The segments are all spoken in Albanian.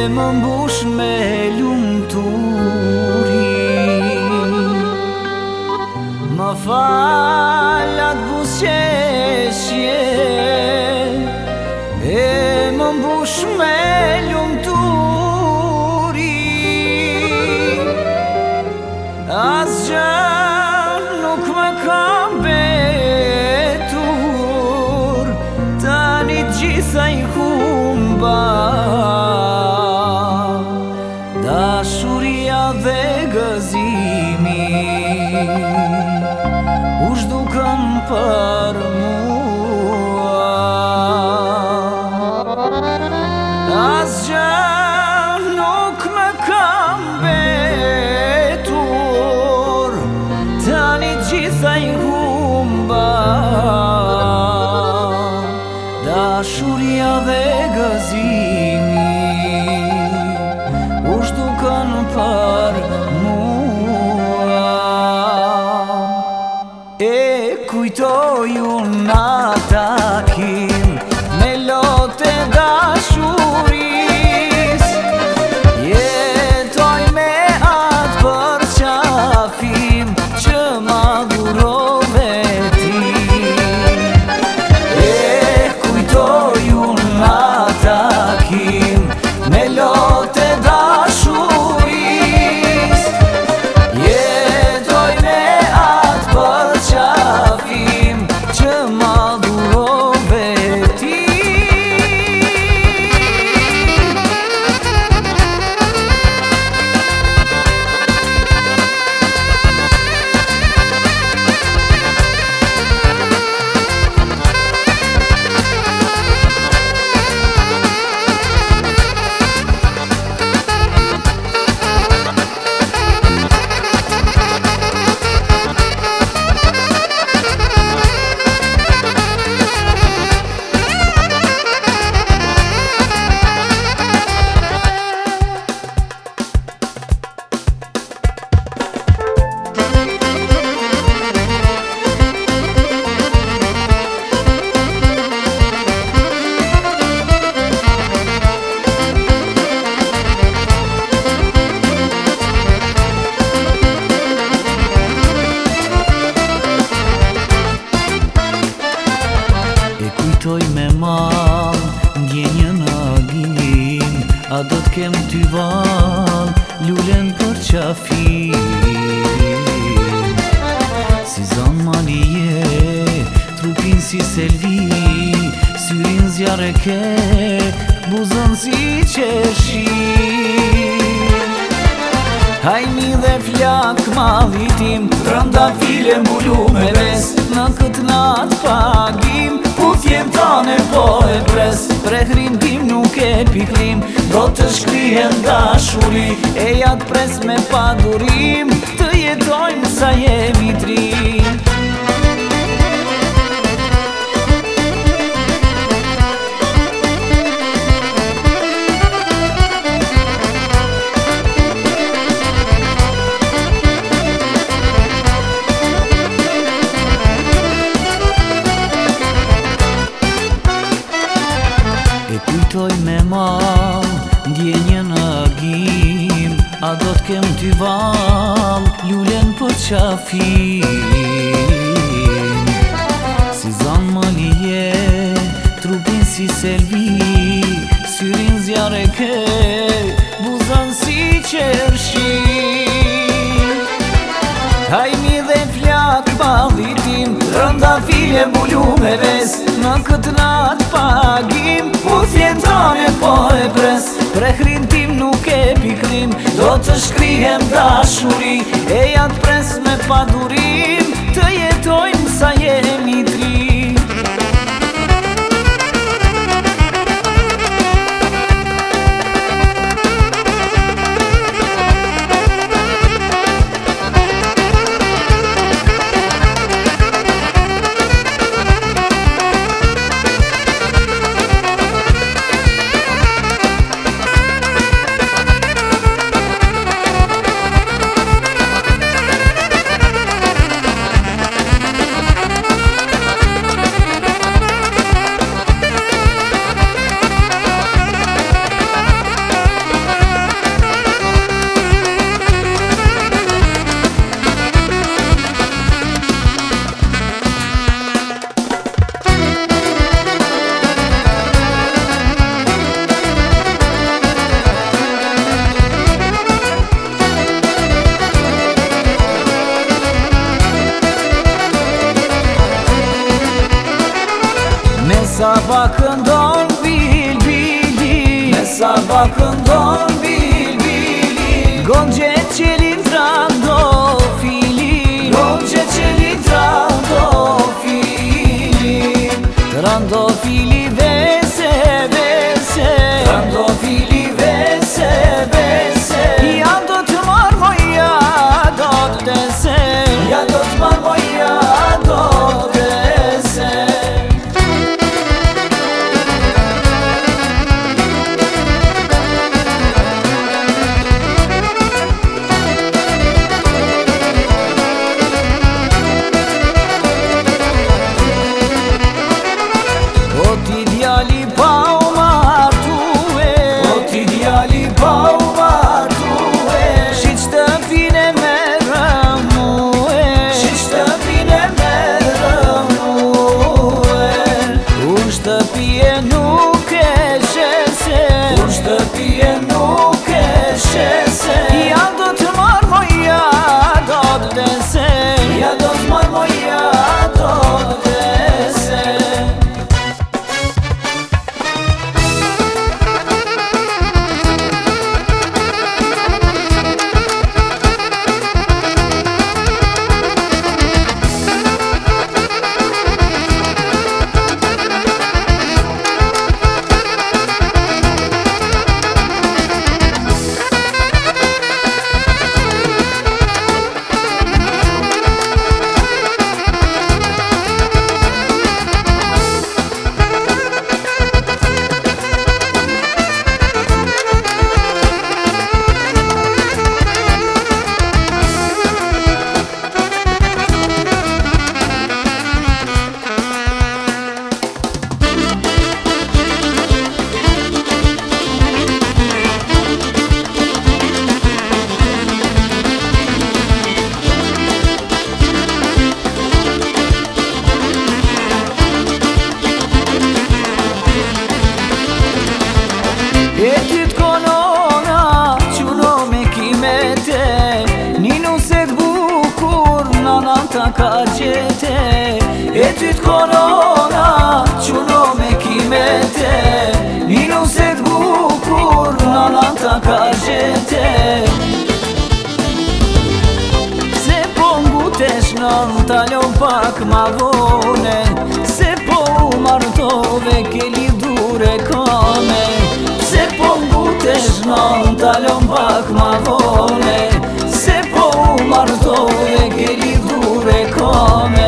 më mbush me lumturi. Më fal atë buzëqeshje, e më mbush me lumturi. Asgjë nuk më ka mbetur, tani gjitha i humba. Dashuria dhe gëzimi u zhdukën për mua. Asgjë nuk më ka mbetur, tani gjitha i humba. Dashuria dhe gëzimi u zhdukën për mua. E kujtoj unë takim me lotë dashuris, jetoj me atë përqafim që ma dhurove ti. E kujtoj unë takim me lotë dashuris, jetoj me atë përqafim që ma dhurove ti. Kujtoj me mal ndjenjën agim, a do t'kem ty val lulen për qafim. Si zan malije, trupin si selvi, syrin zjarë ke, buzën si qeshi. Hajmi dhe flak malitim, rënda file mbulu me ves, në këtë natë pagim, putjem tane po e pres. Prehrin tim nuk e piklim, do të shkrihen dashuri, e jatë pres me padurim, të jetojmë sa jemi tri. Kujtoj me mal ndjenjën agim, a do t'kem ty val lulen për qafim. Si zan malije, trupin si selvi, syrin zjarë ke, buzën si qershi. Hajmi dhe flak malitim, rënda file mbulu me ves, në këtë natë pagim, putjen tane po e pres. Prehrin tim nuk e piklim, do të shkrihem dashuri, e jatë pres me padurim, të jetojmë sa jemi tri. pa këndon bilbilin, Gonxhe qelin trando filin, Gonxhe qelin trando filin, Trando fili vese vese, Trando fili vese vese, Ja do të marrë moja do të dese, Ja do të marrë moja do të dese. O ti djali pa u martue, O ti djali pa u martue, Shi shtëpine me rëmue, Shi shtëpine me rëmue, Unë shtëpije nuk e shese, Unë shtëpije nuk e shese, Ja do të marrë moja do të dese, Ja do të marrë moja do të dese. E ty t'konona, quno me kimete, Ninu se t'bukur, nanan ta ka gjete. E ty t'konona, quno me kimete, Ninu se t'bukur, nanan ta ka gjete. Se po ngutesh nën talon pak ma vone, Se po u martove ke lidhure kame, Se po ngutesh nën talon pak ma vone, Se po u martove ke lidhure kame.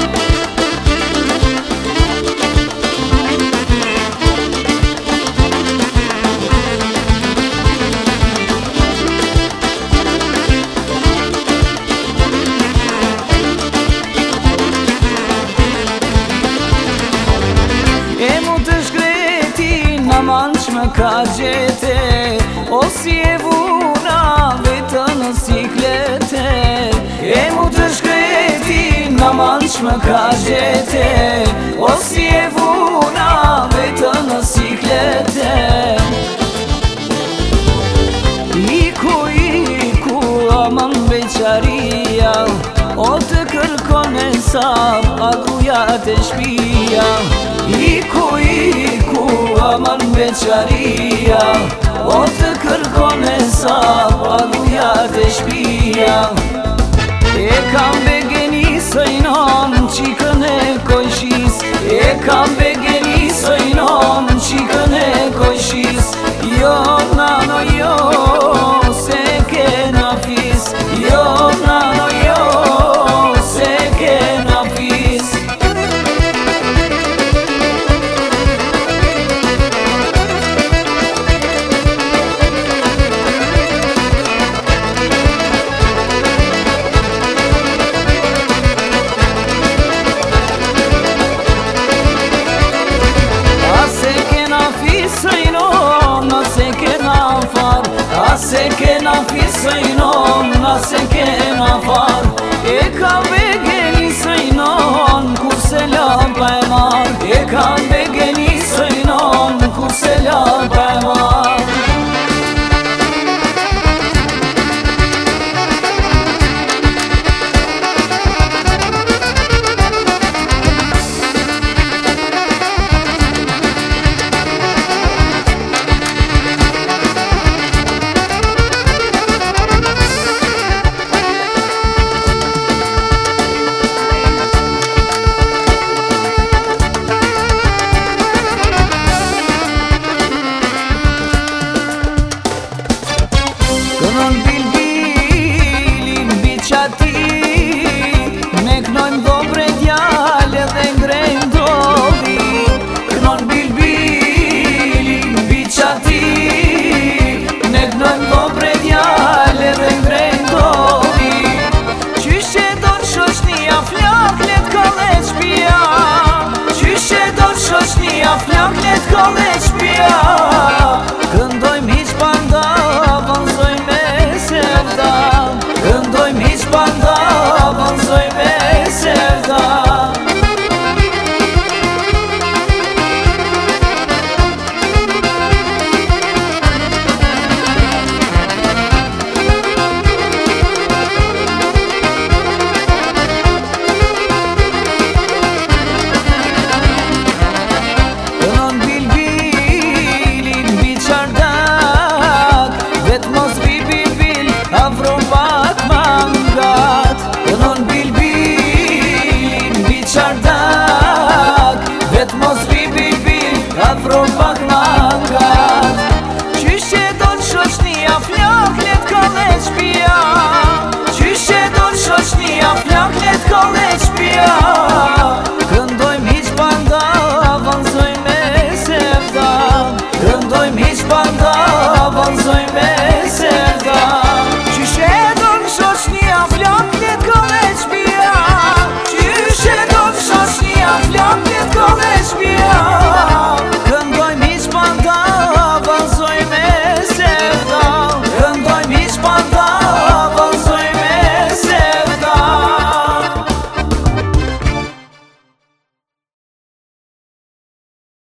E mu të shkreti në manç më ka gjete, O si e vuna vetë në siklete. E mu të shkreti në manç më ka gjete, O si e vuna vetë në siklete. Iku, aman beqaria, O të kërkon e sap, akuja të shpia. Iku, aman beqaria, O të kërkon e sap, akuja të shpia. E kam begeni sojnon qikën e kojshis, E kam begeni sojnon qikën e kojshis. Jo nano jo, se ke na fis, Jo nano jo, se ke na fis. Se kena fisëjnon, se kena far, E ka begeni sëjnon, kur se lampa e mar, E ka begeni sëjnon, kur se lampa e mar. zon bil